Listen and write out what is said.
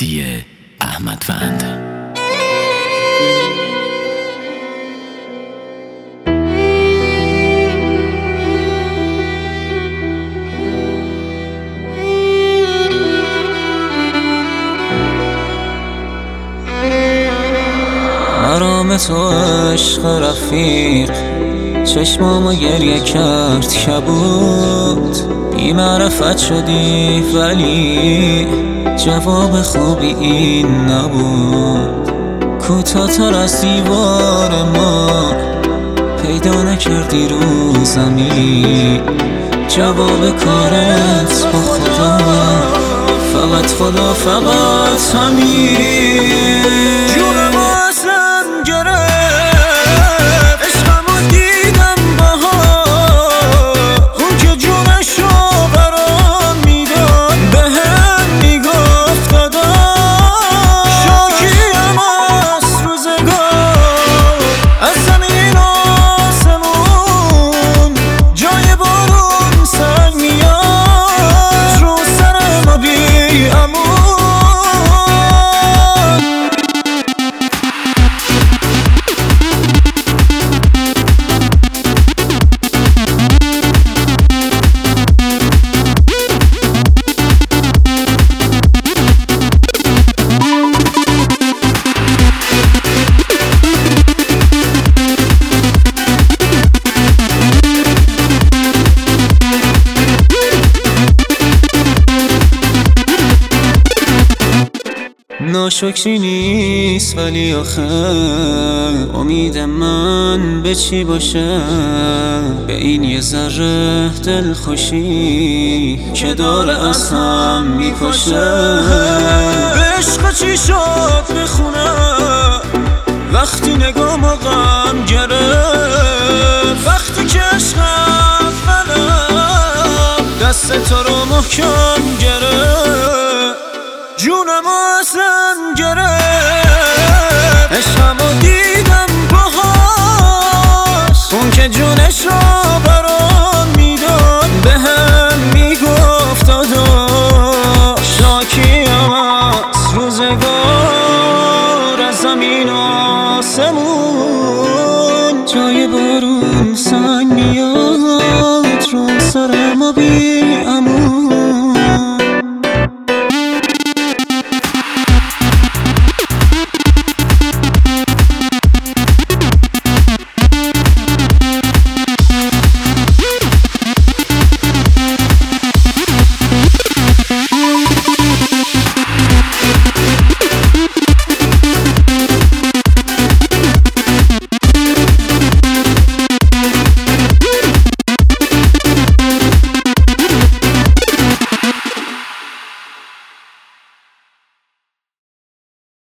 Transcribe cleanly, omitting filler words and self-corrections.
موسیقی احمدوند. مرام تو عشق رفیق، چشمامو گریه کرد کبود. بی معرفت شدی ولی جواب خوبی این نبود. کوتاه‌تر از دیوار ما پیدا نکردی رو زمین. جواب کارت با خدا، فقط خدا، فقط همین. جونم ازم گرفت، عشقمو دیدم بهار. اون که جونشو برام میداد بهم میگفت دادا. شاکیم از روزگار، از زمین آسمون جای بارون سنگ میاد رو سر ما بی امان. ناشکری نیست ولی آخه امید من به چی باشه؟ به این یه ذره دلخوشی که داره از هم میپاشه. عشق چی شد بخونم وقتی نگام غم گرفت؟ وقتی که عشقم منم دست تو رو محکم گرفت. جونم ازم گرفت، عشقمو دیدم باهاش. اون که جونشو